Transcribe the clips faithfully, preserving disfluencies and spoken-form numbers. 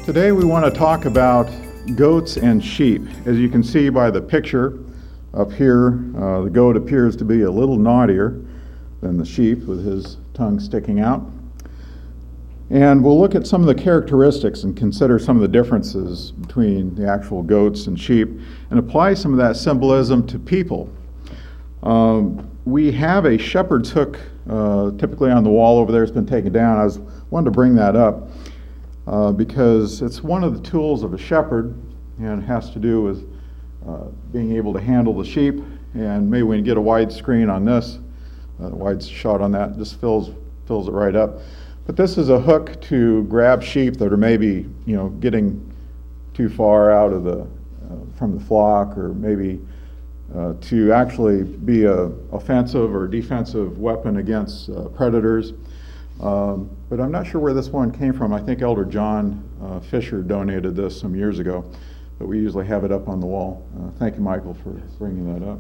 Today we want to talk about goats and sheep. As you can see by the picture up here, uh, the goat appears to be a little naughtier than the sheep with his tongue sticking out. And we'll look at some of the characteristics and consider some of the differences between the actual goats and sheep and apply some of that symbolism to people. Um, we have a shepherd's hook uh, typically on the wall over there. It's been taken down. I was wanted to bring that up uh, because it's one of the tools of a shepherd, and it has to do with uh, being able to handle the sheep. And maybe we can get a wide screen on this, a wide shot on that. Just fills fills it right up. But this is a hook to grab sheep that are maybe, you know, getting too far out of the uh, from the flock, or maybe uh, to actually be a offensive or defensive weapon against uh, predators. Um, but I'm not sure where this one came from. I think Elder John uh, Fisher donated this some years ago, but we usually have it up on the wall. Uh, thank you, Michael, for bringing that up.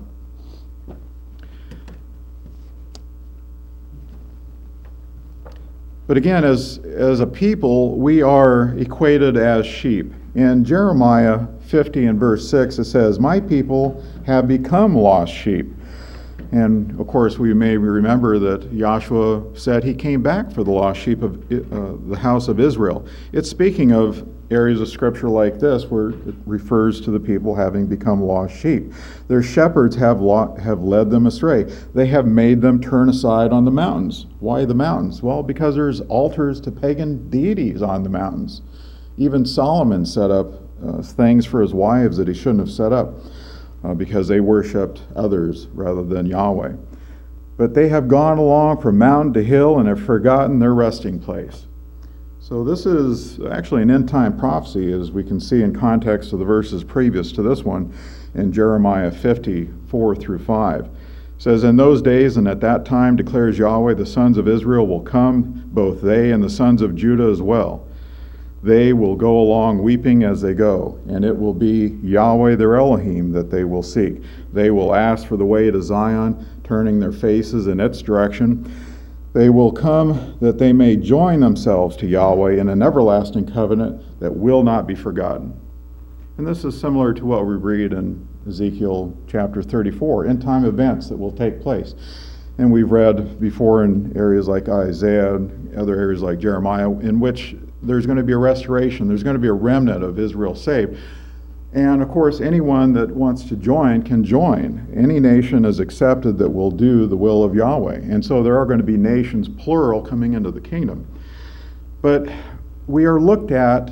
But again, as, as a people, we are equated as sheep. In Jeremiah fifty and verse six, it says, "My people have become lost sheep." And of course, we may remember that Joshua said he came back for the lost sheep of uh, the house of Israel. It's speaking of areas of scripture like this where it refers to the people having become lost sheep. Their shepherds have lo- have led them astray. They have made them turn aside on the mountains. Why the mountains? Well, because there's altars to pagan deities on the mountains. Even Solomon set up uh, things for his wives that he shouldn't have set up uh, because they worshipped others rather than Yahweh. But they have gone along from mountain to hill and have forgotten their resting place. So this is actually an end-time prophecy, as we can see in context of the verses previous to this one in Jeremiah fifty, four through five. It says, "In those days and at that time, declares Yahweh, the sons of Israel will come, both they and the sons of Judah as well. They will go along weeping as they go, and it will be Yahweh their Elohim that they will seek. They will ask for the way to Zion, turning their faces in its direction. They will come that they may join themselves to Yahweh in an everlasting covenant that will not be forgotten." And this is similar to what we read in Ezekiel chapter thirty-four, end-time events that will take place. And we've read before in areas like Isaiah and other areas like Jeremiah, in which there's going to be a restoration, there's going to be a remnant of Israel saved. And of course, anyone that wants to join can join. Any nation is accepted that will do the will of Yahweh. And so there are going to be nations, plural, coming into the kingdom. But we are looked at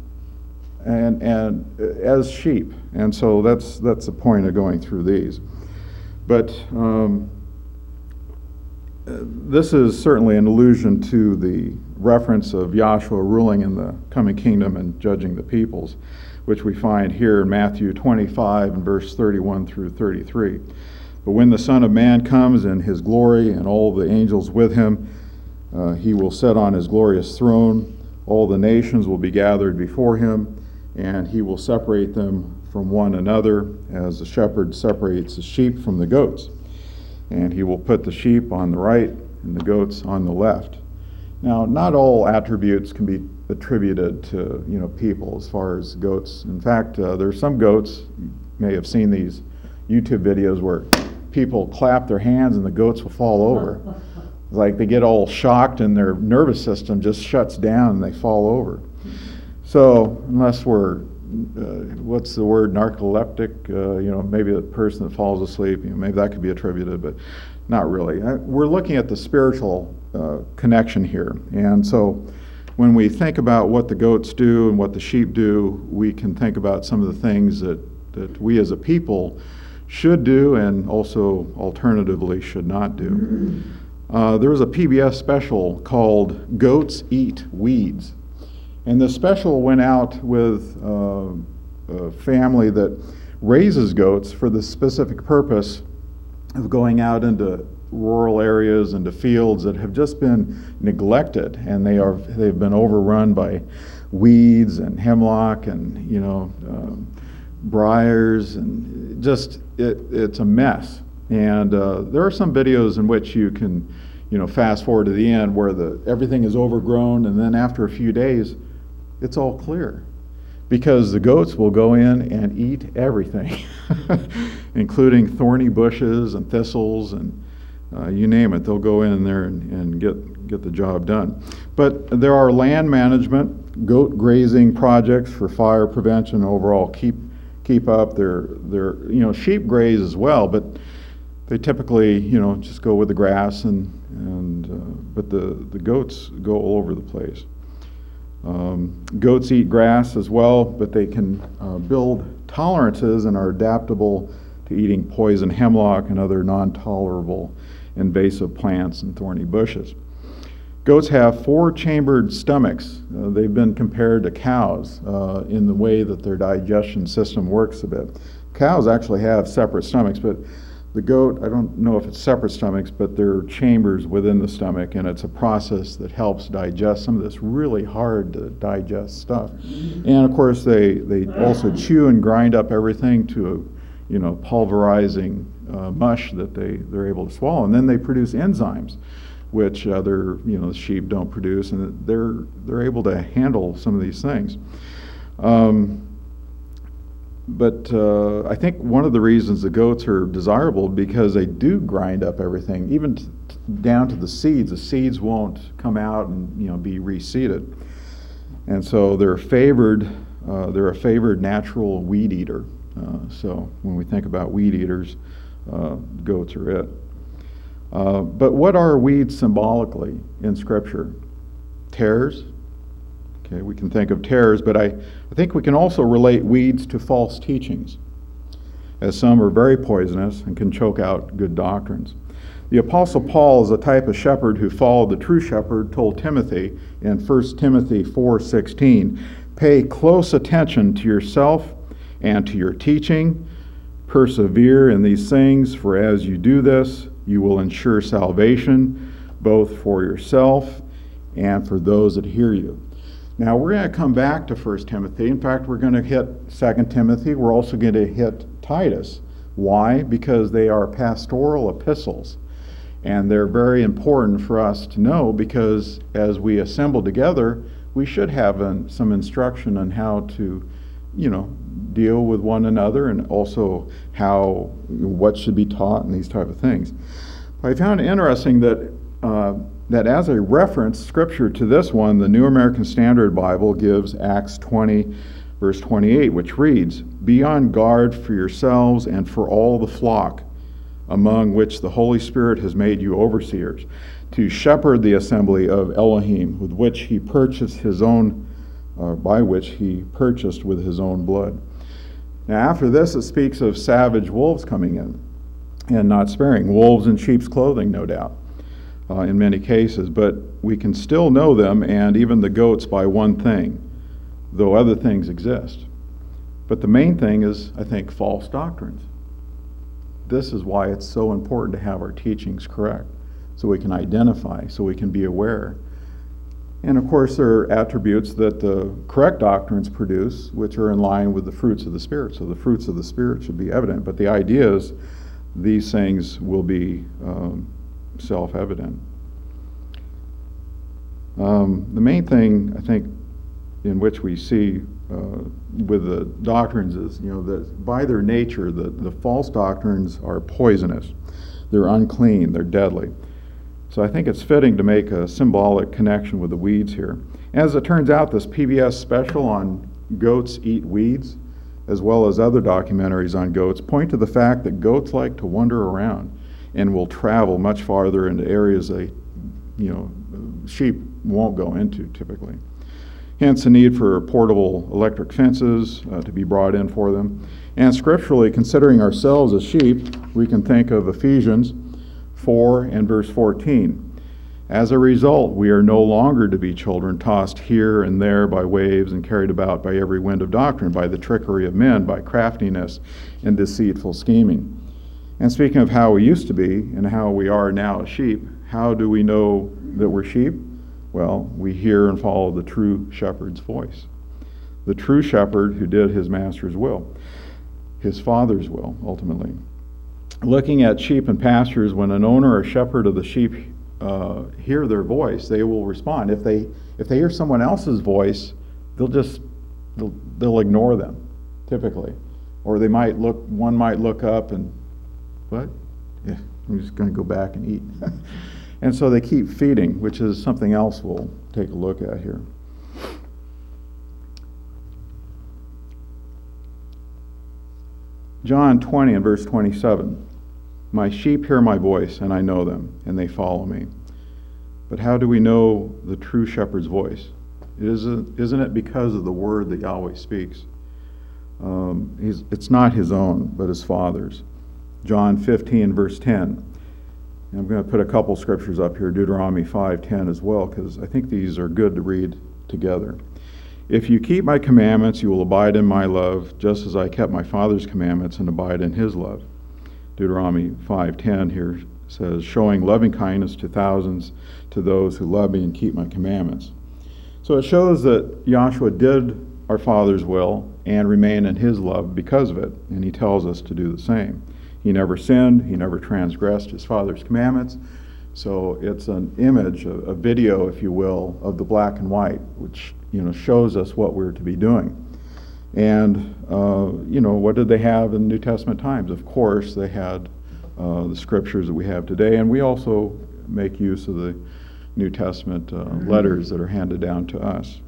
and and as sheep. And so that's that's the point of going through these. But um, this is certainly an allusion to the reference of Joshua ruling in the coming kingdom and judging the peoples, which we find here in Matthew twenty-five and verse thirty-one through thirty-three. "But when the Son of Man comes in his glory and all the angels with him, uh, he will sit on his glorious throne. All the nations will be gathered before him, and he will separate them from one another as the shepherd separates the sheep from the goats. And he will put the sheep on the right and the goats on the left." Now, not all attributes can be attributed to, you know, people as far as goats. In fact, uh, there are some goats, you may have seen these YouTube videos where people clap their hands and the goats will fall over. It's like they get all shocked and their nervous system just shuts down and they fall over. So unless we're, uh, what's the word, narcoleptic, uh, you know, maybe a person that falls asleep, you know, maybe that could be attributed, but not really. Uh, we're looking at the spiritual uh, connection here. And so when we think about what the goats do and what the sheep do, we can think about some of the things that, that we as a people should do and also alternatively should not do. Uh, there was a P B S special called "Goats Eat Weeds." And the special went out with uh, a family that raises goats for the specific purpose of going out into rural areas, into fields that have just been neglected, and they are they've been overrun by weeds and hemlock and you know um, briars, and just it, it's a mess. And uh, there are some videos in which you can you know fast forward to the end where the everything is overgrown, and then after a few days it's all clear. Because the goats will go in and eat everything, including thorny bushes and thistles and uh, you name it. They'll go in there and, and get, get the job done. But there are land management, goat grazing projects for fire prevention overall. Keep keep up. They're, they're, you know, sheep graze as well, but they typically, you know, just go with the grass, and, and uh, but the, the goats go all over the place. Um, goats eat grass as well, but they can uh, build tolerances and are adaptable to eating poison hemlock and other non-tolerable invasive plants and thorny bushes. Goats have four-chambered stomachs. Uh, they've been compared to cows uh, in the way that their digestion system works a bit. Cows actually have separate stomachs, but the goat, I don't know if it's separate stomachs, but they're chambers within the stomach, and it's a process that helps digest some of this really hard to digest stuff. And of course, they, they also chew and grind up everything to a, you know, pulverizing uh, mush that they, they're able to swallow. And then they produce enzymes, which other, you know, sheep don't produce, and they're, they're able to handle some of these things. Um, But uh, I think one of the reasons the goats are desirable because they do grind up everything, even t- down to the seeds. The seeds won't come out and, you know, be reseeded, and so they're favored. Uh, they're a favored natural weed eater. Uh, so when we think about weed eaters, uh, goats are it. Uh, but what are weeds symbolically in Scripture? Tares. Okay, we can think of tares, but I, I think we can also relate weeds to false teachings, as some are very poisonous and can choke out good doctrines. The Apostle Paul is a type of shepherd who followed the true shepherd, told Timothy in First Timothy four sixteen, pay close attention to yourself and to your teaching. Persevere in these things, for as you do this, you will ensure salvation, both for yourself and for those that hear you. Now, we're going to come back to First Timothy. In fact, we're going to hit Second Timothy. We're also going to hit Titus. Why? Because they are pastoral epistles. And they're very important for us to know because as we assemble together, we should have an, some instruction on how to, you know, deal with one another and also how, what should be taught and these type of things. I found it interesting that uh, that as a reference scripture to this one, the New American Standard Bible gives Acts twenty, verse twenty-eight, which reads, be on guard for yourselves and for all the flock, among which the Holy Spirit has made you overseers, to shepherd the assembly of Elohim, with which he purchased his own, uh, by which he purchased with his own blood. Now after this, it speaks of savage wolves coming in, and not sparing. Wolves in sheep's clothing, no doubt. Uh, in many cases, but we can still know them and even the goats by one thing, though other things exist. But the main thing is, I think, false doctrines. This is why it's so important to have our teachings correct, so we can identify, so we can be aware. And of course, there are attributes that the correct doctrines produce, which are in line with the fruits of the Spirit. So the fruits of the Spirit should be evident. But the idea is these things will be um, self-evident. Um, the main thing, I think, in which we see uh, with the doctrines is, you know, that by their nature, the, the false doctrines are poisonous. They're unclean. They're deadly. So I think it's fitting to make a symbolic connection with the weeds here. As it turns out, this P B S special on goats eat weeds, as well as other documentaries on goats, point to the fact that goats like to wander around and will travel much farther into areas they, you know, sheep won't go into typically. Hence the need for portable electric fences uh, to be brought in for them. And scripturally, considering ourselves as sheep, we can think of Ephesians four and verse fourteen. As a result, we are no longer to be children tossed here and there by waves and carried about by every wind of doctrine, by the trickery of men, by craftiness and deceitful scheming. And speaking of how we used to be and how we are now as sheep, how do we know that we're sheep? Well, we hear and follow the true shepherd's voice. The true shepherd who did his master's will, his father's will, ultimately. Looking at sheep and pastures, when an owner or shepherd of the sheep uh, hear their voice, they will respond. If they if they hear someone else's voice, they'll just, they'll, they'll ignore them, typically. Or they might look, one might look up and, what? Yeah, I'm just going to go back and eat. And so they keep feeding, which is something else we'll take a look at here. John twenty and verse twenty-seven. My sheep hear my voice, and I know them, and they follow me. But how do we know the true shepherd's voice? Isn't, isn't it because of the word that Yahweh speaks? Um, he's, it's not his own, but his Father's. John fifteen, verse ten. And I'm going to put a couple scriptures up here, Deuteronomy five ten as well, because I think these are good to read together. If you keep my commandments, you will abide in my love, just as I kept my Father's commandments and abide in his love. Deuteronomy five ten here says, showing loving kindness to thousands, to those who love me and keep my commandments. So it shows that Yahshua did our Father's will and remain in his love because of it, and he tells us to do the same. He never sinned, he never transgressed his Father's commandments, so it's an image, a, a video, if you will, of the black and white, which, you know, shows us what we're to be doing. And, uh, you know, what did they have in New Testament times? Of course, they had uh, the scriptures that we have today, and we also make use of the New Testament uh, letters that are handed down to us.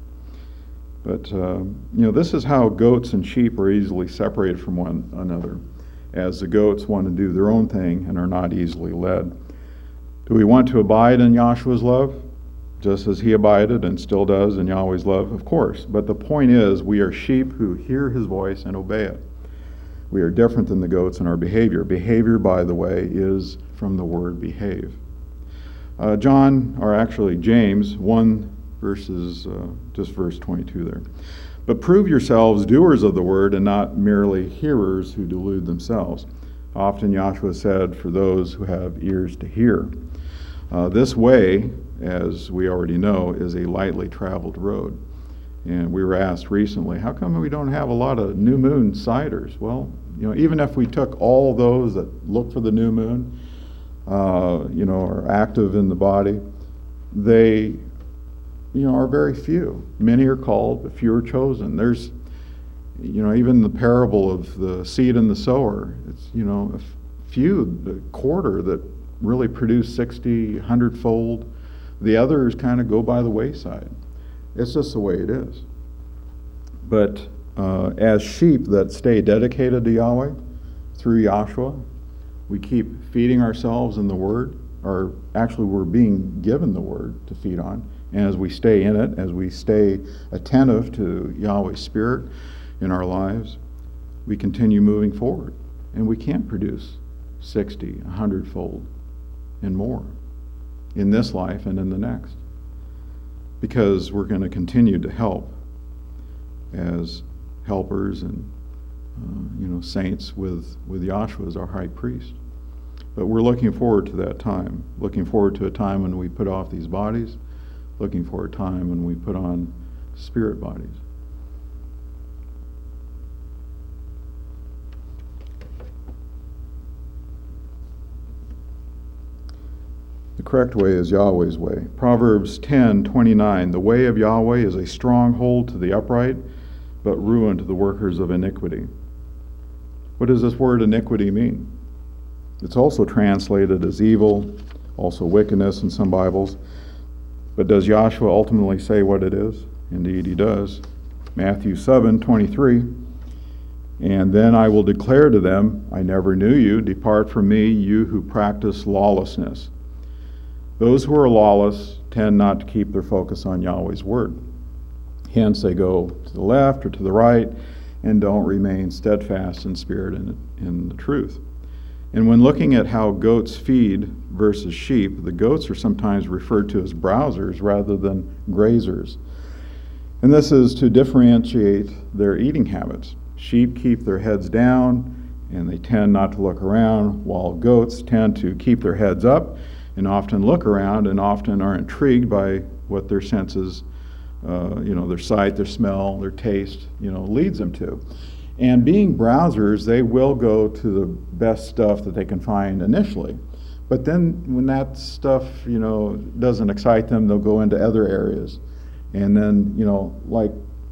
But, uh, you know, this is how goats and sheep are easily separated from one another, as the goats want to do their own thing and are not easily led. Do we want to abide in Yahshua's love, just as he abided and still does in Yahweh's love? Of course. But the point is, we are sheep who hear his voice and obey it. We are different than the goats in our behavior. Behavior, by the way, is from the word behave. Uh, John, or actually James, one verses, uh, just verse twenty-two there. But prove yourselves doers of the word and not merely hearers who delude themselves. Often Yahshua said, for those who have ears to hear. Uh, this way, as we already know, is a lightly traveled road. And we were asked recently, how come we don't have a lot of new moon sighters? Well, you know, even if we took all those that look for the new moon, uh, you know, are active in the body, they, you know, are very few. Many are called, but few are chosen. There's, you know, even the parable of the seed and the sower, it's, you know, a few, the quarter that really produce sixty, one hundred fold. The others kind of go by the wayside. It's just the way it is. But uh, as sheep that stay dedicated to Yahweh through Yahshua, we keep feeding ourselves in the Word, or actually we're being given the Word to feed on. And as we stay in it, as we stay attentive to Yahweh's Spirit in our lives, we continue moving forward. And we can produce sixty, one hundred fold and more in this life and in the next, because we're going to continue to help as helpers and uh, you know, saints with, with Yahshua as our high priest. But we're looking forward to that time, looking forward to a time when we put off these bodies, looking for a time when we put on spirit bodies. The correct way is Yahweh's way. Proverbs ten twenty-nine, the way of Yahweh is a stronghold to the upright, but ruin to the workers of iniquity. What does this word iniquity mean? It's also translated as evil, also wickedness in some Bibles. But does Yahshua ultimately say what it is? Indeed, he does. Matthew seven twenty-three, and then I will declare to them, I never knew you. Depart from me, you who practice lawlessness. Those who are lawless tend not to keep their focus on Yahweh's word. Hence, they go to the left or to the right and don't remain steadfast in spirit and in the truth. And when looking at how goats feed versus sheep, the goats are sometimes referred to as browsers rather than grazers. And this is to differentiate their eating habits. Sheep keep their heads down and they tend not to look around, while goats tend to keep their heads up and often look around and often are intrigued by what their senses, uh, you know, their sight, their smell, their taste, you know, leads them to. And being browsers, they will go to the best stuff that they can find initially. But then when that stuff, you know, doesn't excite them, they'll go into other areas. And then, you know, like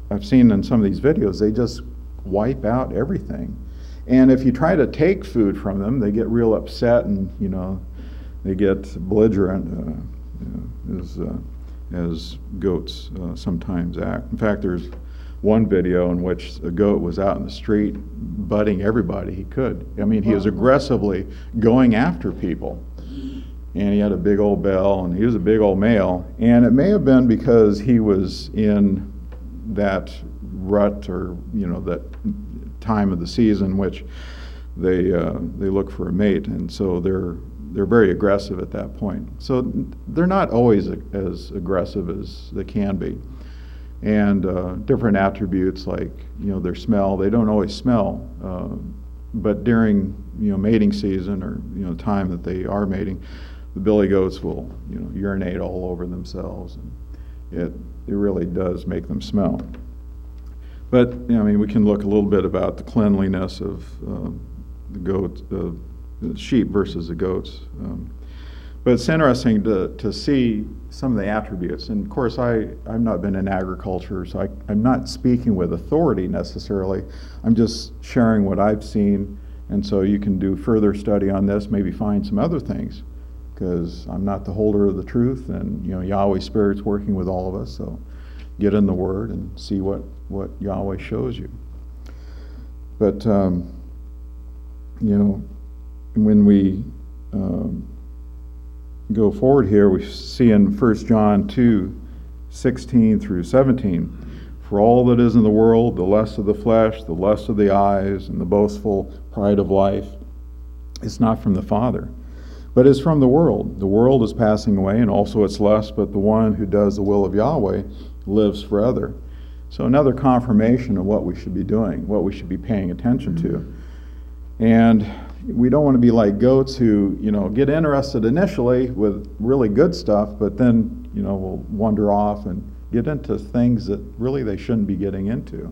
I've seen in some of these videos, they just wipe out everything. And if you try to take food from them, they get real upset, and you know, they get belligerent, uh, as uh, as goats uh, sometimes act. In fact, there's one video in which a goat was out in the street butting everybody he could. I mean, he was aggressively going after people. And he had a big old bell, and he was a big old male. And it may have been because he was in that rut, or you know, that time of the season which they uh, they look for a mate, and so they're they're very aggressive at that point. So they're not always a, as aggressive as they can be. And uh, different attributes like, you know, their smell, they don't always smell, uh, but during, you know, mating season, or you know, time that they are mating, the billy goats will, you know, urinate all over themselves, and it it really does make them smell. But you know, I mean, we can look a little bit about the cleanliness of uh, the goat, uh, the sheep versus the goats. Um, But it's interesting to, to see some of the attributes. And of course, I, I've not been in agriculture, so I, I'm not speaking with authority necessarily. I'm just sharing what I've seen. And so you can do further study on this, maybe find some other things, because I'm not the holder of the truth. And you know, Yahweh's Spirit's working with all of us. So get in the Word and see what, what Yahweh shows you. But, um, you know, when we... Um, go forward here, we see in First John two, sixteen through seventeen, for all that is in the world, the lust of the flesh, the lust of the eyes, and the boastful pride of life, is not from the Father, but is from the world. The world is passing away, and also its lust, but the one who does the will of Yahweh lives forever. So another confirmation of what we should be doing, what we should be paying attention to. And we don't want to be like goats who, you know, get interested initially with really good stuff, but then, you know, will wander off and get into things that really they shouldn't be getting into.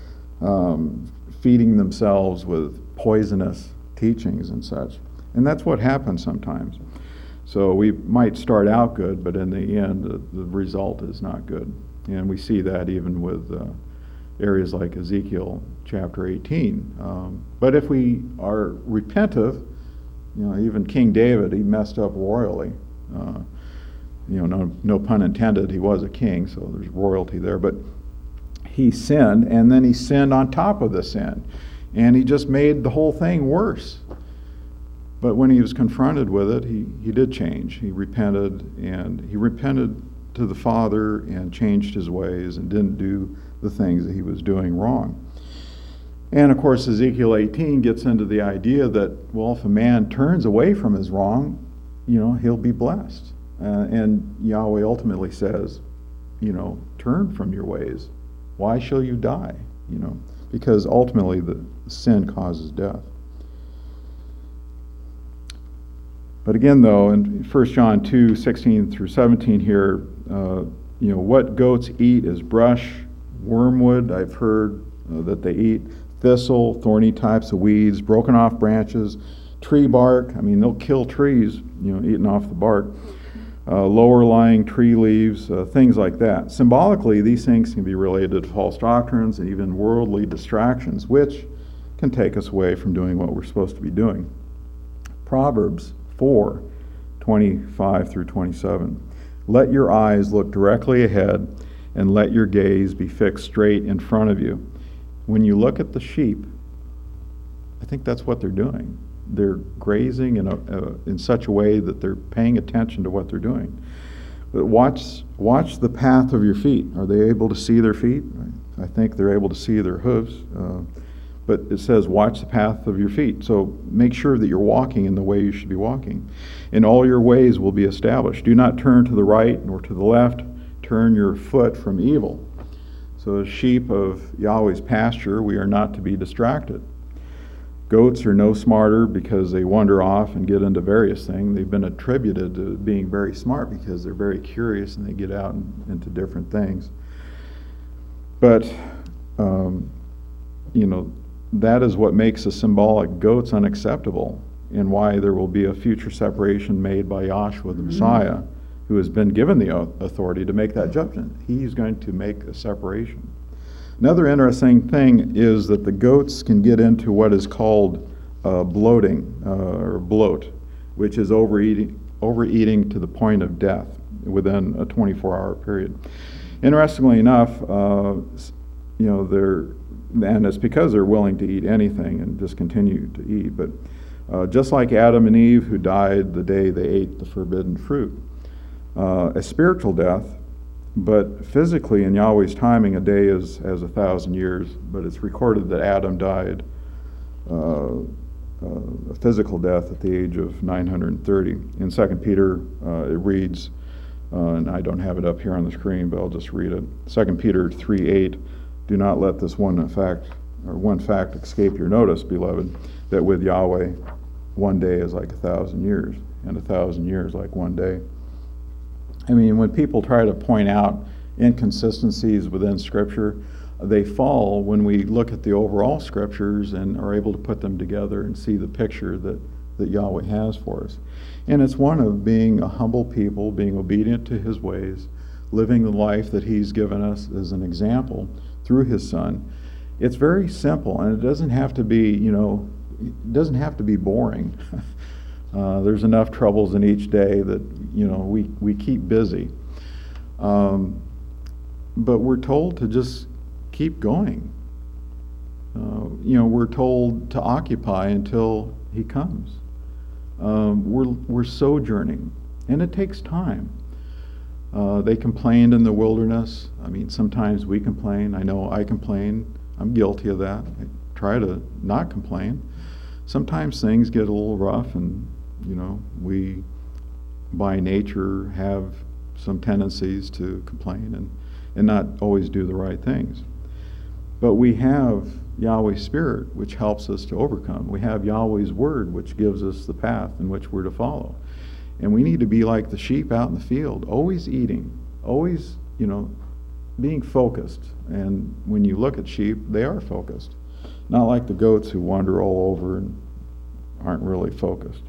Um, feeding themselves with poisonous teachings and such. And that's what happens sometimes. So we might start out good, but in the end, the, the result is not good. And we see that even with uh, areas like Ezekiel chapter eighteen. Um, but if we are repentive, you know, even King David, he messed up royally. Uh, you know, no, no pun intended, he was a king, so there's royalty there. But he sinned, and then he sinned on top of the sin. And he just made the whole thing worse. But when he was confronted with it, he, he did change. He repented, and he repented to the Father and changed his ways and didn't do the things that he was doing wrong. And of course, Ezekiel eighteen gets into the idea that, well, if a man turns away from his wrong, you know, he'll be blessed. Uh, and Yahweh ultimately says, you know, turn from your ways. Why shall you die? You know, because ultimately the sin causes death. But again, though, in First John two, sixteen through seventeen here, uh, you know, what goats eat is brush, wormwood, I've heard uh, that they eat, thistle, thorny types of weeds, broken off branches, tree bark. I mean, they'll kill trees, you know, eating off the bark. Uh, lower lying tree leaves, uh, things like that. Symbolically, these things can be related to false doctrines and even worldly distractions, which can take us away from doing what we're supposed to be doing. Proverbs four, twenty-five through twenty-seven. Let your eyes look directly ahead, and let your gaze be fixed straight in front of you. When you look at the sheep, I think that's what they're doing. They're grazing in, a, uh, in such a way that they're paying attention to what they're doing. But watch, watch the path of your feet. Are they able to see their feet? I think they're able to see their hooves. Uh, but it says, watch the path of your feet. So make sure that you're walking in the way you should be walking. And all your ways will be established. Do not turn to the right nor to the left. Turn your foot from evil. So as sheep of Yahweh's pasture, we are not to be distracted. Goats are no smarter because they wander off and get into various things. They've been attributed to being very smart because they're very curious and they get out and, into different things. But, um, you know, that is what makes the symbolic goats unacceptable, and why there will be a future separation made by Yahshua the Messiah, who has been given the authority to make that judgment. He's going to make a separation. Another interesting thing is that the goats can get into what is called uh, bloating uh, or bloat, which is overeating, overeating to the point of death within a twenty-four hour period. Interestingly enough, uh, you know, they're, and it's because they're willing to eat anything and just continue to eat, but uh, just like Adam and Eve, who died the day they ate the forbidden fruit, uh, a spiritual death, but physically in Yahweh's timing, a day is as a thousand years, but it's recorded that Adam died uh, uh, a physical death at the age of nine hundred thirty. In Second Peter, uh, it reads, uh, and I don't have it up here on the screen, but I'll just read it. Second Peter three eight, do not let this one fact, or one fact escape your notice, beloved, that with Yahweh, one day is like a thousand years, and a thousand years like one day. I mean, when people try to point out inconsistencies within Scripture, they fall when we look at the overall Scriptures and are able to put them together and see the picture that, that Yahweh has for us. And it's one of being a humble people, being obedient to His ways, living the life that He's given us as an example through His Son. It's very simple, and it doesn't have to be, you know, it doesn't have to be boring. Uh, there's enough troubles in each day that, you know, we, we keep busy. Um, but we're told to just keep going. Uh, you know, we're told to occupy until He comes. Um, we're, we're sojourning, and it takes time. Uh, they complained in the wilderness. I mean, sometimes we complain. I know I complain. I'm guilty of that. I try to not complain. Sometimes things get a little rough, and you know, we by nature have some tendencies to complain and, and not always do the right things. But we have Yahweh's Spirit, which helps us to overcome. We have Yahweh's Word, which gives us the path in which we're to follow. And we need to be like the sheep out in the field, always eating, always, you know, being focused. And when you look at sheep, they are focused. Not like the goats who wander all over and aren't really focused.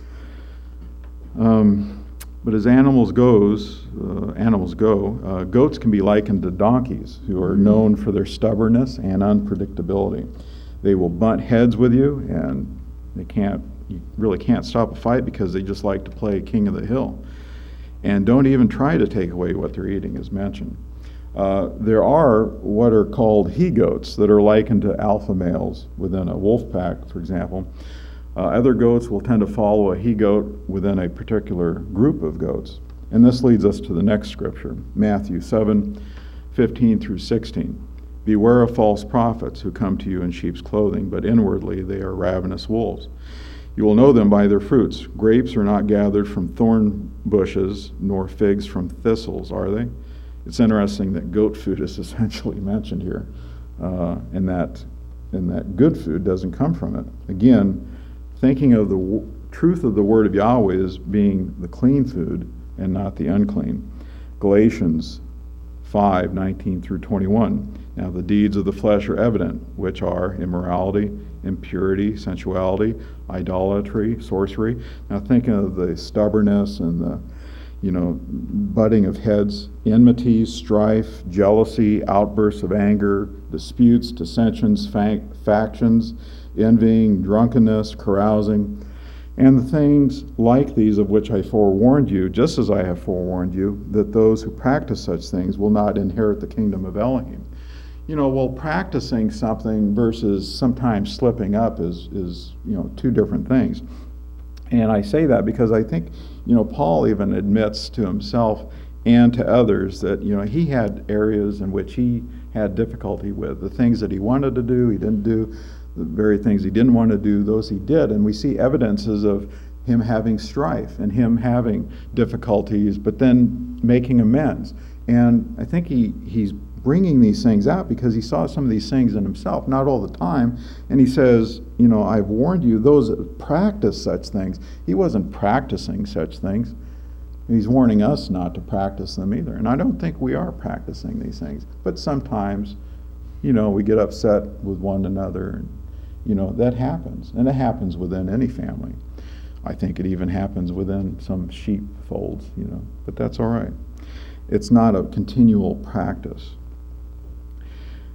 Um, but as animals goes, uh, animals go, uh, goats can be likened to donkeys, who are known for their stubbornness and unpredictability. They will butt heads with you, and they can't, you really can't stop a fight because they just like to play king of the hill. And don't even try to take away what they're eating, as mentioned. Uh, there are what are called he-goats that are likened to alpha males within a wolf pack, for example. Uh, other goats will tend to follow a he-goat within a particular group of goats. And this leads us to the next scripture, Matthew seven fifteen through sixteen. Beware of false prophets who come to you in sheep's clothing, but inwardly they are ravenous wolves. You will know them by their fruits. Grapes are not gathered from thorn bushes, nor figs from thistles, are they? It's interesting that goat food is essentially mentioned here, uh, and that and that good food doesn't come from it. Again, thinking of the w- truth of the word of Yahweh as being the clean food and not the unclean. Galatians five nineteen through twenty-one. Now the deeds of the flesh are evident, which are immorality, impurity, sensuality, idolatry, sorcery. Now thinking of the stubbornness and the, you know, butting of heads, enmities, strife, jealousy, outbursts of anger, disputes, dissensions, fa- factions, envying, drunkenness, carousing, and the things like these of which I forewarned you, just as I have forewarned you, that those who practice such things will not inherit the kingdom of Elohim. You know, well, practicing something versus sometimes slipping up is, is you know, two different things. And I say that because I think, you know, Paul even admits to himself and to others that, you know, he had areas in which he had difficulty with. The things that he wanted to do, he didn't do. The very things he didn't want to do, those he did. And we see evidences of him having strife and him having difficulties, but then making amends. And I think he, he's bringing these things out because he saw some of these things in himself, not all the time. And he says, you know, I've warned you, those that practice such things. He wasn't practicing such things. He's warning us not to practice them either. And I don't think we are practicing these things. But sometimes, you know, we get upset with one another. And, you know, that happens. And it happens within any family. I think it even happens within some sheep folds, you know. But that's all right. It's not a continual practice.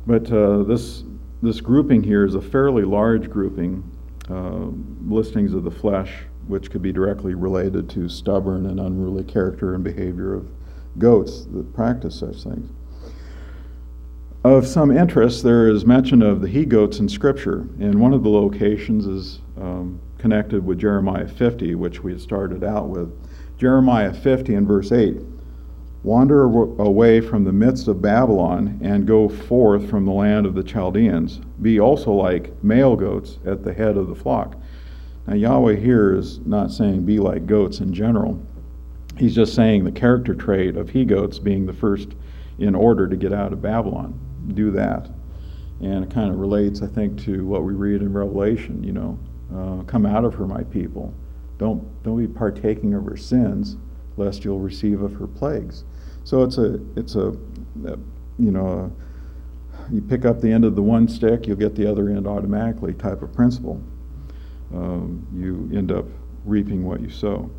But uh, this this grouping here is a fairly large grouping, uh, listings of the flesh, which could be directly related to stubborn and unruly character and behavior of goats that practice such things. Of some interest, there is mention of the he-goats in Scripture, and one of the locations is um, connected with Jeremiah fifty, which we had started out with. Jeremiah fifty and verse eight, "Wander away from the midst of Babylon, and go forth from the land of the Chaldeans. Be also like male goats at the head of the flock." Now Yahweh here is not saying be like goats in general. He's just saying the character trait of he-goats being the first in order to get out of Babylon. Do that. And it kind of relates, I think, to what we read in Revelation, you know, uh, come out of her, my people. Don't, don't be partaking of her sins, lest you'll receive of her plagues. So it's a, it's a, a you know, a, you pick up the end of the one stick, you'll get the other end automatically type of principle. Um, you end up reaping what you sow.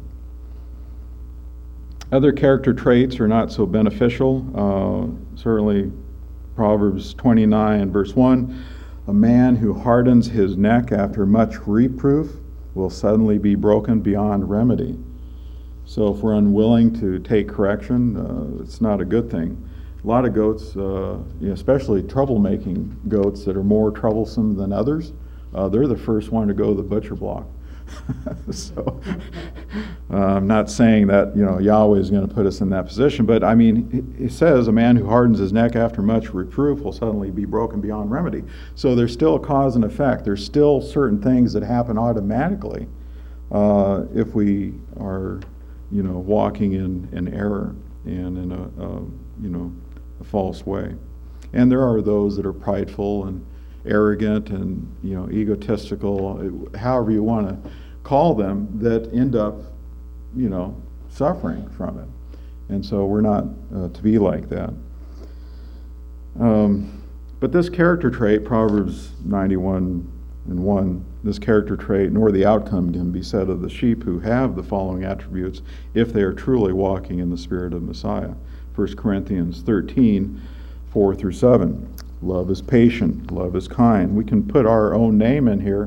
Other character traits are not so beneficial. Uh, certainly Proverbs twenty-nine, verse one, "A man who hardens his neck after much reproof will suddenly be broken beyond remedy." So if we're unwilling to take correction, uh, it's not a good thing. A lot of goats, uh, you know, especially troublemaking goats that are more troublesome than others, uh, they're the first one to go to the butcher block. So uh, I'm not saying that, you know, Yahweh is going to put us in that position, but I mean, it says a man who hardens his neck after much reproof will suddenly be broken beyond remedy. So there's still a cause and effect. There's still certain things that happen automatically uh, if we are, you know, walking in, in error and in a, uh, you know, a false way. And there are those that are prideful and arrogant and, you know, egotistical, however you want to call them, that end up, you know, suffering from it. And so we're not uh, to be like that. Um, but this character trait, Proverbs ninety-one and one, this character trait, nor the outcome can be said of the sheep who have the following attributes if they are truly walking in the spirit of Messiah. First Corinthians thirteen, four through seven. Love is patient. Love is kind. We can put our own name in here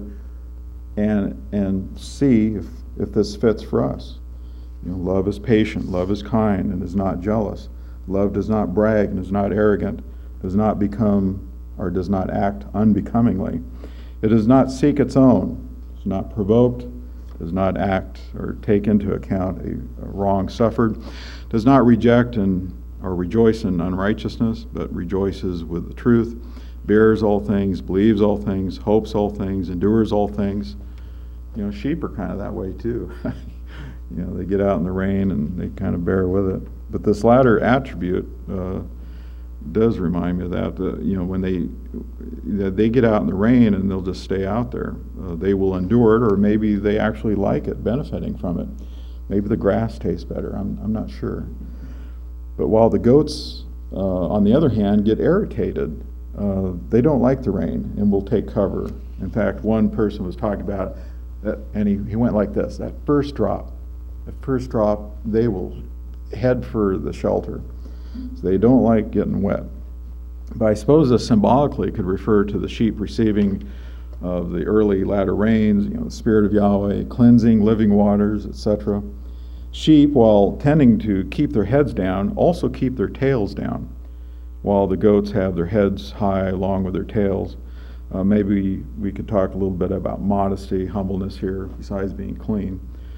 and and see if, if this fits for us. You know, love is patient. Love is kind and is not jealous. Love does not brag and is not arrogant, does not become or does not act unbecomingly. It does not seek its own, is not provoked, does not act or take into account a, a wrong suffered, does not reject and or rejoice in unrighteousness, but rejoices with the truth, bears all things, believes all things, hopes all things, endures all things. You know, sheep are kind of that way too. You know, they get out in the rain and they kind of bear with it. But this latter attribute uh, does remind me of that. Uh, you know, when they they get out in the rain and they'll just stay out there, uh, they will endure it, or maybe they actually like it, benefiting from it. Maybe the grass tastes better. I'm I'm not sure. But while the goats, uh, on the other hand, get irritated, uh, they don't like the rain and will take cover. In fact, one person was talking about that, and he, he went like this: that first drop, the first drop, they will head for the shelter. So they don't like getting wet. But I suppose this symbolically could refer to the sheep receiving of the early latter rains, you know, the Spirit of Yahweh, cleansing, living waters, et cetera. Sheep, while tending to keep their heads down, also keep their tails down, while the goats have their heads high along with their tails. Uh, maybe we could talk a little bit about modesty, humbleness here, besides being clean.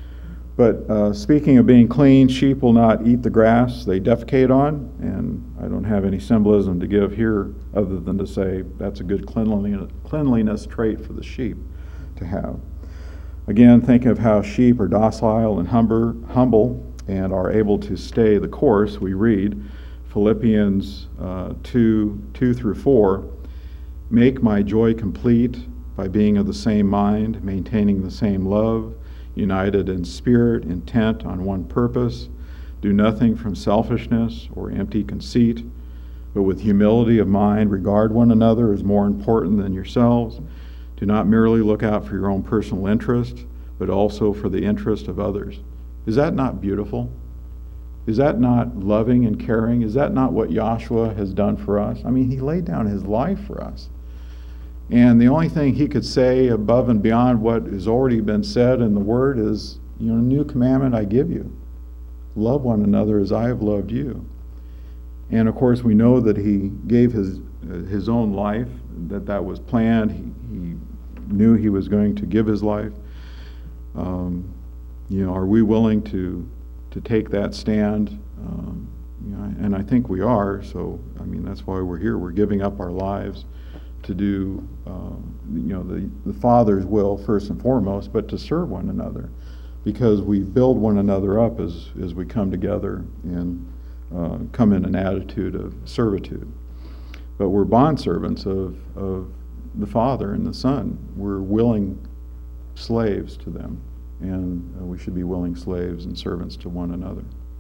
But uh, speaking of being clean, sheep will not eat the grass they defecate on, and I don't have any symbolism to give here other than to say that's a good cleanliness, cleanliness trait for the sheep to have. Again, thinking of how sheep are docile and humber, humble and are able to stay the course, we read Philippians uh, two, two through four, "Make my joy complete by being of the same mind, maintaining the same love, united in spirit, intent on one purpose. Do nothing from selfishness or empty conceit, but with humility of mind regard one another as more important than yourselves. Do not merely look out for your own personal interest, but also for the interest of others." Is that not beautiful? Is that not loving and caring? Is that not what Joshua has done for us? I mean, he laid down his life for us. And the only thing he could say above and beyond what has already been said in the Word is, you know, new commandment I give you. Love one another as I have loved you. And of course, we know that he gave his his own life, that that was planned. He, he knew he was going to give his life. Um, you know, are we willing to to take that stand? Um, you know, and I think we are. So, I mean, that's why we're here. We're giving up our lives to do, um, you know, the, the Father's will first and foremost, but to serve one another, because we build one another up as as we come together and uh, come in an attitude of servitude. But we're bondservants of of the Father and the Son. We're willing slaves to them, and uh, we should be willing slaves and servants to one another.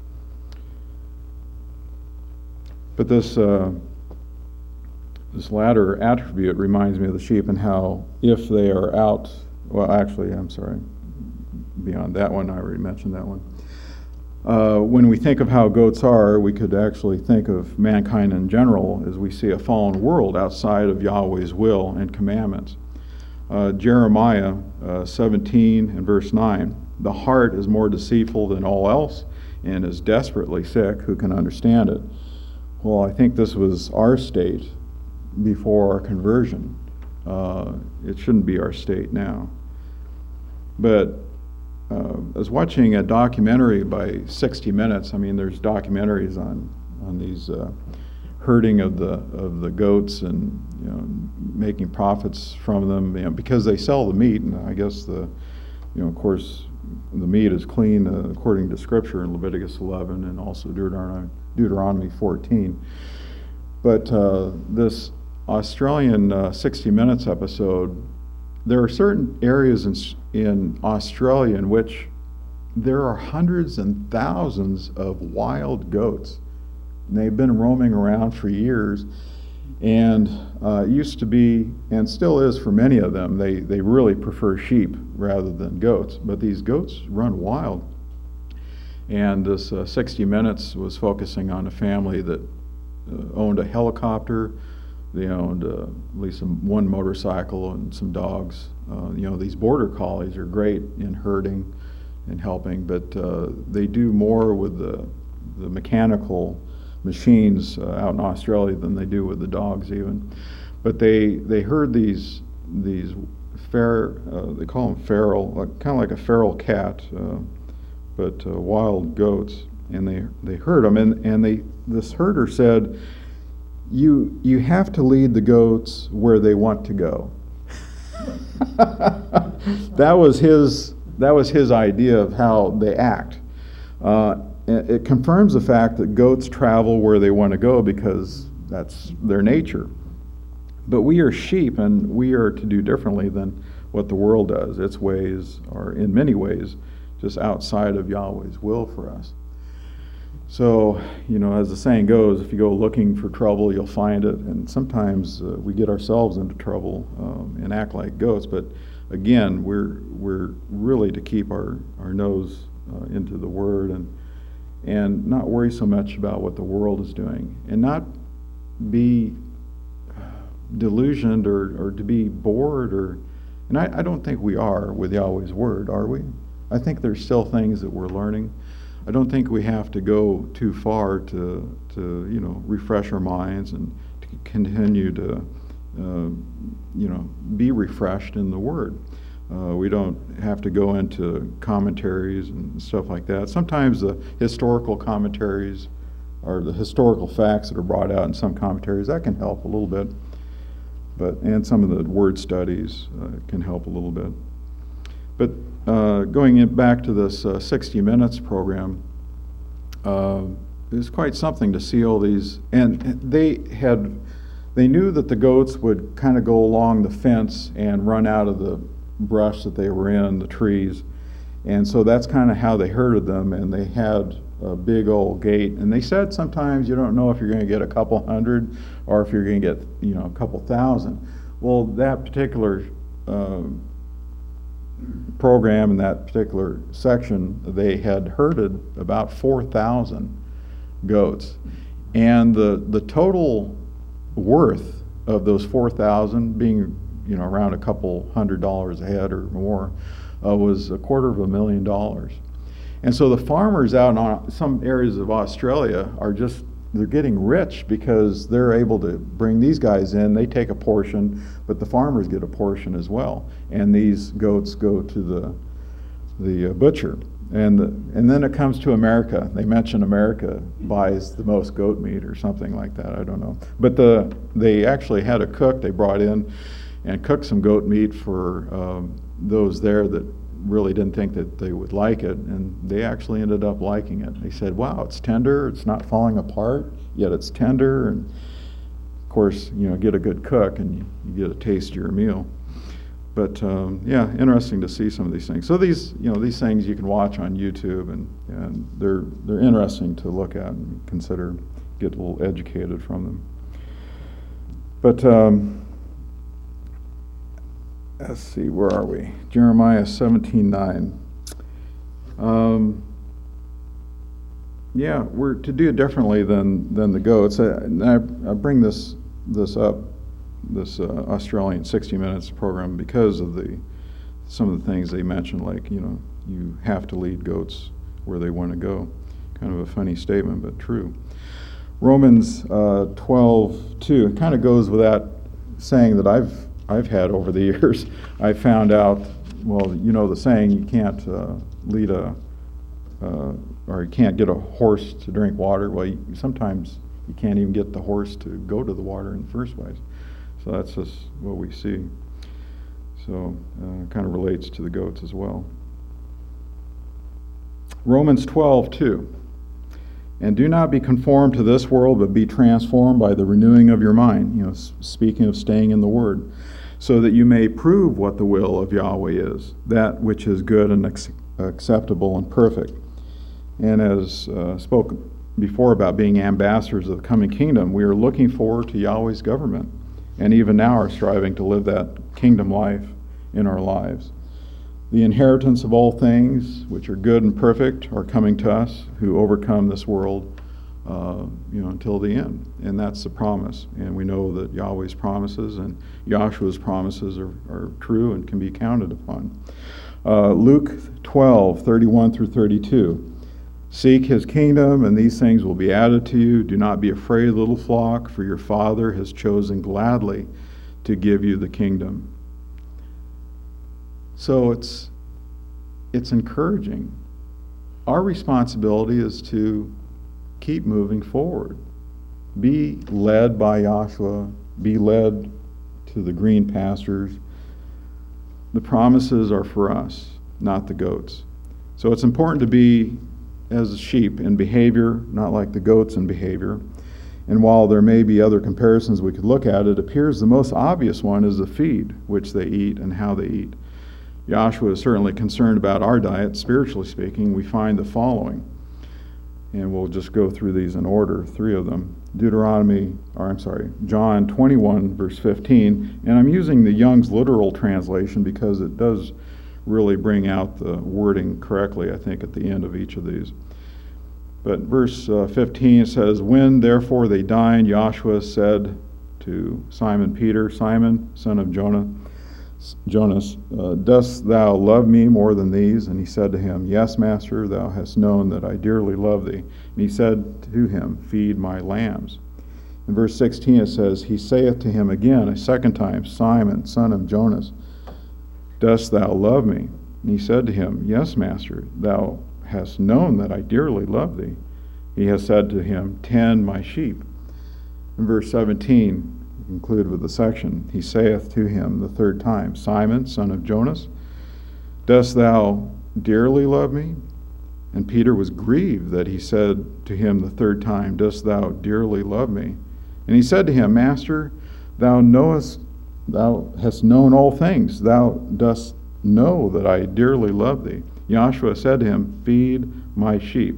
But this uh, this latter attribute reminds me of the sheep, and how if they are out, well, actually, I'm sorry, beyond that one, I already mentioned that one. Uh, when we think of how goats are, we could actually think of mankind in general as we see a fallen world outside of Yahweh's will and commandments. Uh, Jeremiah uh, seventeen and verse nine, the heart is more deceitful than all else and is desperately sick. Who can understand it? Well, I think this was our state before our conversion. Uh, it shouldn't be our state now. But uh, I was watching a documentary by sixty minutes. I mean, there's documentaries on on these uh, herding of the of the goats, and you know, making profits from them, you know, because they sell the meat, and I guess the you know of course the meat is clean uh, according to Scripture in Leviticus eleven and also Deuteronomy, Deuteronomy fourteen. But uh, this Australian uh, sixty minutes episode, there are certain areas in, in Australia in which there are hundreds and thousands of wild goats. And they've been roaming around for years, and uh, it used to be, and still is for many of them, they, they really prefer sheep rather than goats. But these goats run wild. And this uh, sixty minutes was focusing on a family that uh, owned a helicopter. They owned uh, at least some, one motorcycle and some dogs. Uh, you know, these border collies are great in herding and helping, but uh, they do more with the the mechanical machines uh, out in Australia than they do with the dogs even. But they they herd these these fair uh, they call them feral, like, kind of like a feral cat, uh, but uh, wild goats, and they they herd them. And and they this herder said, You you have to lead the goats where they want to go. That was his that was his idea of how they act. Uh, it, it confirms the fact that goats travel where they want to go because that's their nature. But we are sheep, and we are to do differently than what the world does. Its ways are in many ways just outside of Yahweh's will for us. So, you know, as the saying goes, if you go looking for trouble, you'll find it. And sometimes uh, we get ourselves into trouble um, and act like goats. But again, we're we're really to keep our, our nose uh, into the Word, and and not worry so much about what the world is doing, and not be delusioned or, or to be bored. or And I, I don't think we are with Yahweh's Word, are we? I think there's still things that we're learning. I don't think we have to go too far to, to you know, refresh our minds and to continue to, uh, you know, be refreshed in the Word. Uh, we don't have to go into commentaries and stuff like that. Sometimes the historical commentaries or the historical facts that are brought out in some commentaries, that can help a little bit. But and some of the word studies uh, can help a little bit. But uh, going in back to this uh, sixty minutes program, uh, it was quite something to see all these. And they had, they knew that the goats would kind of go along the fence and run out of the brush that they were in, the trees. And so that's kind of how they herded them. And they had a big old gate. And they said sometimes you don't know if you're going to get a couple hundred or if you're going to get, you know, a couple thousand. Well, that particular uh, program in that particular section, they had herded about four thousand goats. And the, the total worth of those four thousand, being you know around a couple hundred dollars a head or more, uh, was a quarter of a million dollars. And so the farmers out in some areas of Australia are just, they're getting rich because they're able to bring these guys in. They take a portion, but the farmers get a portion as well. And these goats go to the the uh, butcher. And the, and then it comes to America. They mention America buys the most goat meat or something like that. I don't know. But the they actually had a cook they brought in and cooked some goat meat for um, those there that really didn't think that they would like it, and they actually ended up liking it. They said, wow, it's tender, it's not falling apart, yet it's tender. And of course, you know, get a good cook and you, you get a tastier meal. But um, yeah, interesting to see some of these things. So these, you know, these things you can watch on YouTube, and, and they're they're interesting to look at and consider, get a little educated from them. But um, let's see, where are we? Jeremiah seventeen nine. Um, yeah, we're to do it differently than than the goats. I, I, I bring this this up, this uh, Australian sixty minutes program, because of the some of the things they mentioned, like, you know, you have to lead goats where they want to go. Kind of a funny statement, but true. Romans uh, twelve two. It kind of goes with that saying that I've I've had over the years. I found out, well, you know the saying, you can't uh, lead a, uh, or you can't get a horse to drink water. Well, you, sometimes you can't even get the horse to go to the water in the first place. So that's just what we see. So uh, kind of relates to the goats as well. Romans twelve two. And do not be conformed to this world, but be transformed by the renewing of your mind. You know, speaking of staying in the Word, so that you may prove what the will of Yahweh is, that which is good and ex- acceptable and perfect. And as uh, spoke before about being ambassadors of the coming kingdom, we are looking forward to Yahweh's government, and even now are striving to live that kingdom life in our lives. The inheritance of all things which are good and perfect are coming to us who overcome this world, uh, you know, until the end. And that's the promise. And we know that Yahweh's promises and Yahshua's promises are, are true and can be counted upon. Uh, Luke twelve thirty-one through thirty-two. Seek his kingdom, and these things will be added to you. Do not be afraid, little flock, for your Father has chosen gladly to give you the kingdom. So it's it's encouraging. Our responsibility is to keep moving forward. Be led by Yahshua. Be led to the green pastures. The promises are for us, not the goats. So it's important to be as sheep in behavior, not like the goats in behavior. And while there may be other comparisons we could look at, it appears the most obvious one is the feed which they eat and how they eat. Yahshua is certainly concerned about our diet. Spiritually speaking, we find the following. And we'll just go through these in order, three of them. Deuteronomy, or I'm sorry, John twenty-one, verse fifteen. And I'm using the Young's literal translation because it does really bring out the wording correctly, I think, at the end of each of these. But verse uh, fifteen says, When therefore they dined, Yahshua said to Simon Peter, Simon, son of Jonah, Jonas, uh, dost thou love me more than these? And he said to him, Yes, Master, thou hast known that I dearly love thee. And he said to him, Feed my lambs. In verse sixteen it says, He saith to him again a second time, Simon, son of Jonas, dost thou love me? And he said to him, Yes, Master, thou hast known that I dearly love thee. He has said to him, Tend my sheep. In verse seventeen, conclude with the section, he saith to him the third time, Simon, son of Jonas, dost thou dearly love me? And Peter was grieved that he said to him the third time, Dost thou dearly love me? And he said to him, Master, thou knowest, thou hast known all things. Thou dost know that I dearly love thee. Yahshua said to him, Feed my sheep.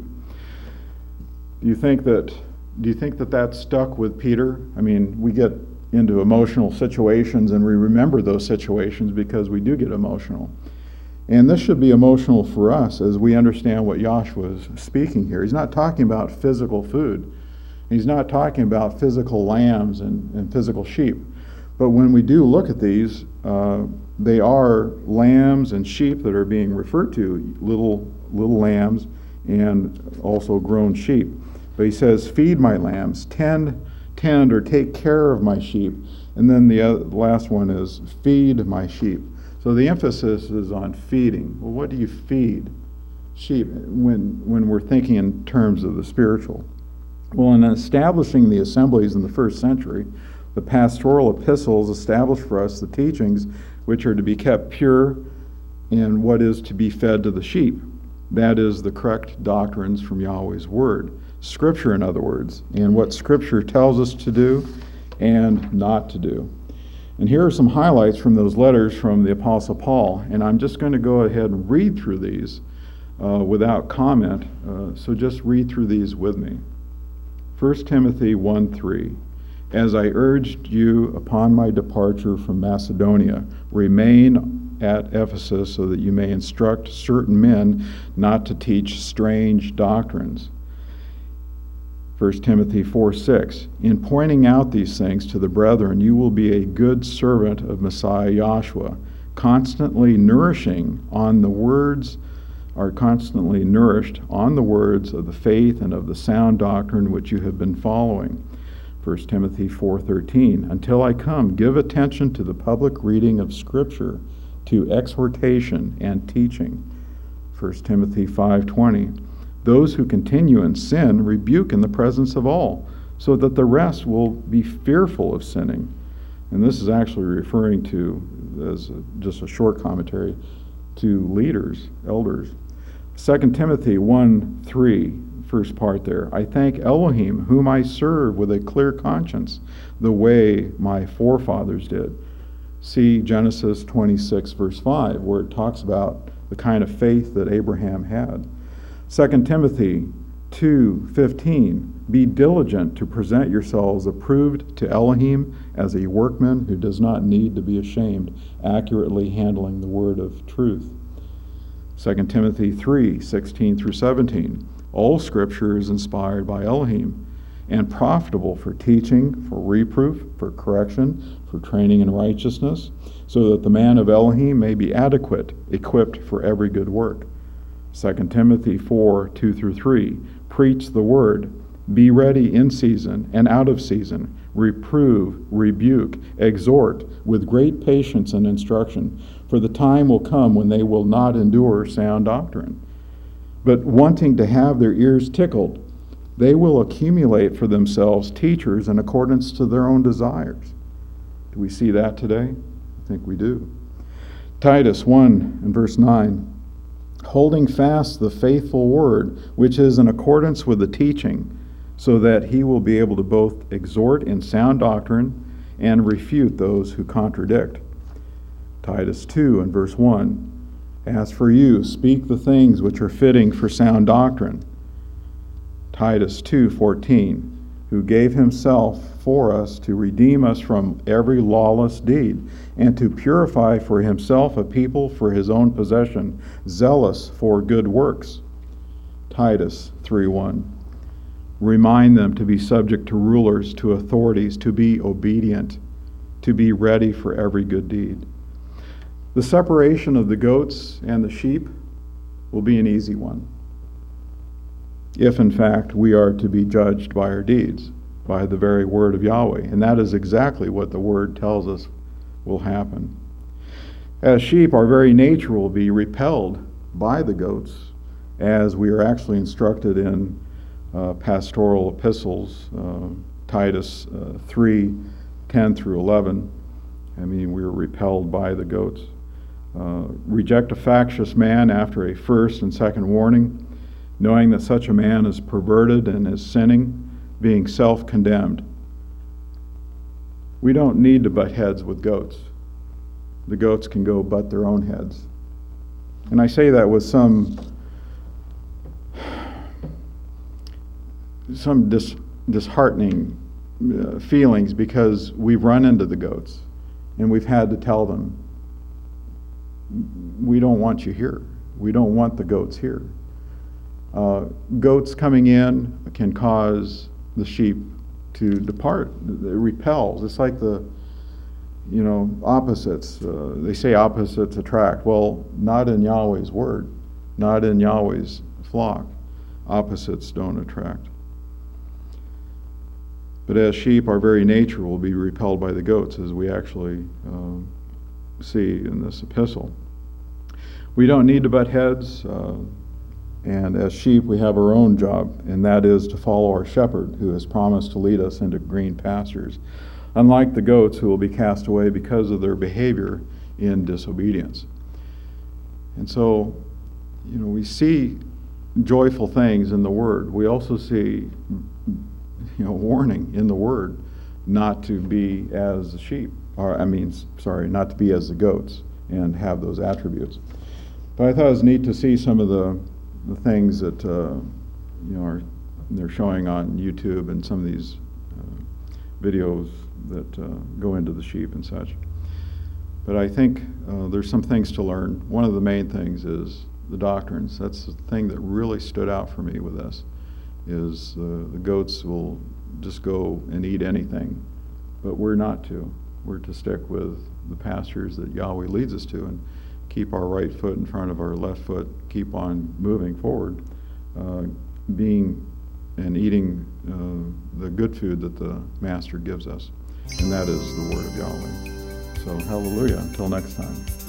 Do you think that do you think that that stuck with Peter? I mean, we get into emotional situations and we remember those situations because we do get emotional. And this should be emotional for us as we understand what Joshua is speaking here. He's not talking about physical food. He's not talking about physical lambs and, and physical sheep. But when we do look at these, uh, they are lambs and sheep that are being referred to, little little lambs and also grown sheep. But he says, feed my lambs, tend, tend or take care of my sheep. And then the other, last one is feed my sheep. So the emphasis is on feeding. Well, what do you feed sheep when, when we're thinking in terms of the spiritual? Well, in establishing the assemblies in the first century, the pastoral epistles established for us the teachings which are to be kept pure and what is to be fed to the sheep. That is the correct doctrines from Yahweh's word. Scripture, in other words, and what Scripture tells us to do and not to do. And here are some highlights from those letters from the Apostle Paul, and I'm just going to go ahead and read through these uh, without comment, uh, so just read through these with me. First Timothy one three, as I urged you upon my departure from Macedonia, remain at Ephesus so that you may instruct certain men not to teach strange doctrines. First Timothy four six, in pointing out these things to the brethren, you will be a good servant of Messiah Yahshua, constantly nourishing on the words, are constantly nourished on the words of the faith and of the sound doctrine which you have been following. First Timothy four thirteen, until I come, give attention to the public reading of Scripture, to exhortation and teaching. First Timothy five twenty, those who continue in sin rebuke in the presence of all, so that the rest will be fearful of sinning. And this is actually referring to, as a, just a short commentary, to leaders, elders. Second Timothy one three, first part there, I thank Elohim, whom I serve with a clear conscience, the way my forefathers did. See Genesis twenty-six, verse five, where it talks about the kind of faith that Abraham had. Second Timothy two fifteen, be diligent to present yourselves approved to Elohim as a workman who does not need to be ashamed, accurately handling the word of truth. Second Timothy three sixteen through seventeen, all Scripture is inspired by Elohim and profitable for teaching, for reproof, for correction, for training in righteousness, so that the man of Elohim may be adequate, equipped for every good work. Second Timothy four two through three, preach the word, be ready in season and out of season, reprove, rebuke, exhort with great patience and instruction, for the time will come when they will not endure sound doctrine. But wanting to have their ears tickled, they will accumulate for themselves teachers in accordance to their own desires. Do we see that today? I think we do. Titus one and verse nine, holding fast the faithful word, which is in accordance with the teaching, so that he will be able to both exhort in sound doctrine and refute those who contradict. Titus two and verse one, as for you, speak the things which are fitting for sound doctrine. Titus two fourteen, who gave himself for us to redeem us from every lawless deed, and to purify for himself a people for his own possession, zealous for good works. Titus three one, remind them to be subject to rulers, to authorities, to be obedient, to be ready for every good deed. The separation of the goats and the sheep will be an easy one, if in fact we are to be judged by our deeds, by the very word of Yahweh. And that is exactly what the word tells us will happen. As sheep, our very nature will be repelled by the goats, as we are actually instructed in uh, pastoral epistles, uh, Titus uh, three ten through eleven. I mean, we are repelled by the goats. Uh, reject a factious man after a first and second warning, knowing that such a man is perverted and is sinning, being self-condemned. We don't need to butt heads with goats. The goats can go butt their own heads. And I say that with some some dis, disheartening uh, feelings, because we've run into the goats and we've had to tell them, we don't want you here. We don't want the goats here. Uh, goats coming in can cause the sheep to depart. It repels. It's like the, you know, opposites. Uh, they say opposites attract. Well, not in Yahweh's word, not in Yahweh's flock. Opposites don't attract. But as sheep, our very nature will be repelled by the goats, as we actually uh, see in this epistle. We don't need to butt heads, uh, and as sheep, we have our own job, and that is to follow our shepherd, who has promised to lead us into green pastures, unlike the goats who will be cast away because of their behavior in disobedience. And so, you know, we see joyful things in the Word. We also see, you know, warning in the Word not to be as the sheep, or I mean, sorry, not to be as the goats and have those attributes. But I thought it was neat to see some of the, the things that uh, you know are they're showing on YouTube and some of these uh, videos that uh, go into the sheep and such. But I think uh, there's some things to learn. One of the main things is the doctrines. That's the thing that really stood out for me with this, is uh, the goats will just go and eat anything, but we're not to. We're to stick with the pastures that Yahweh leads us to and keep our right foot in front of our left foot, keep on moving forward, uh, being and eating uh, the good food that the Master gives us, and that is the Word of Yahweh. So hallelujah, until next time.